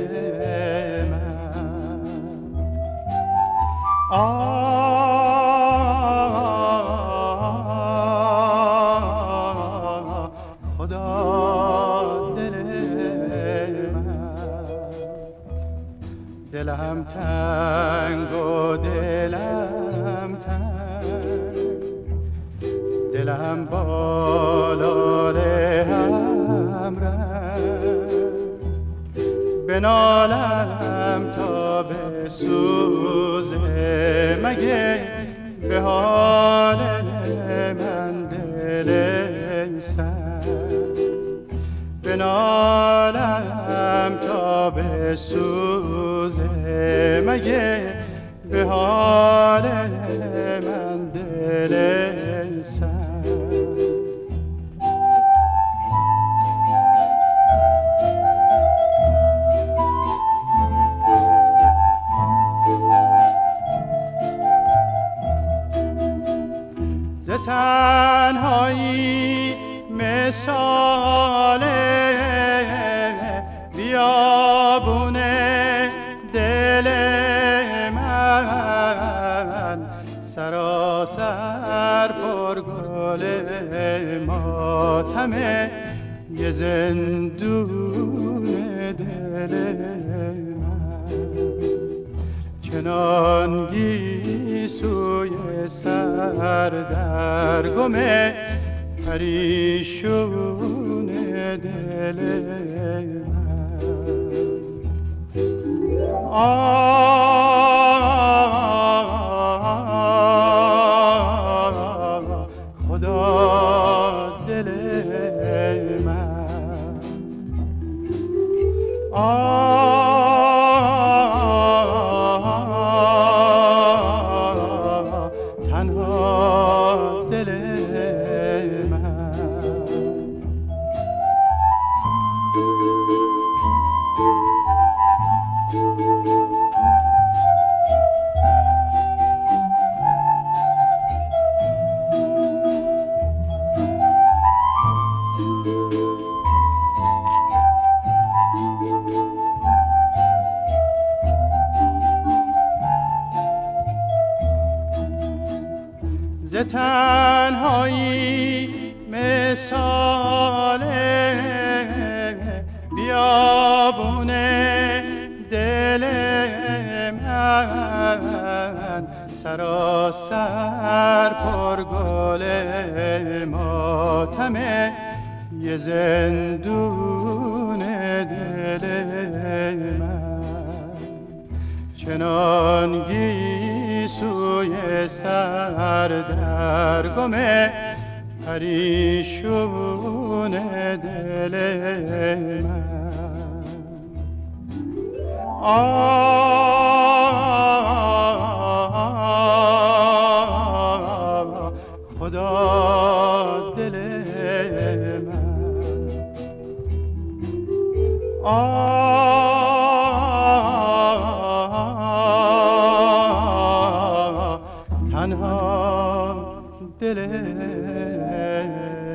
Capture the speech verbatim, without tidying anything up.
من. آه خدا دل من، دلم تنگ و دلم تنگ، دلم بالال هم رنگ، بنالم تا به سوزه مگه به حال من دل سنگ، بنالم تا به سوزه مگه به حال من دل سنگ. ز تنهایی مثال بیابون دل من، سراسر پر گل ماتمه یه زندون دل من، چنان گیسوی سر در گمه پریشون دل من. آه خدا دل من، آه تنها دل من. ز تنهایی مثال بیابون دل من، سراسر پر گل ماتمه یه زندون دل من، چنان گیسوی سر در گمه پریشون دل من. آه خدا دل من، آه تنها دل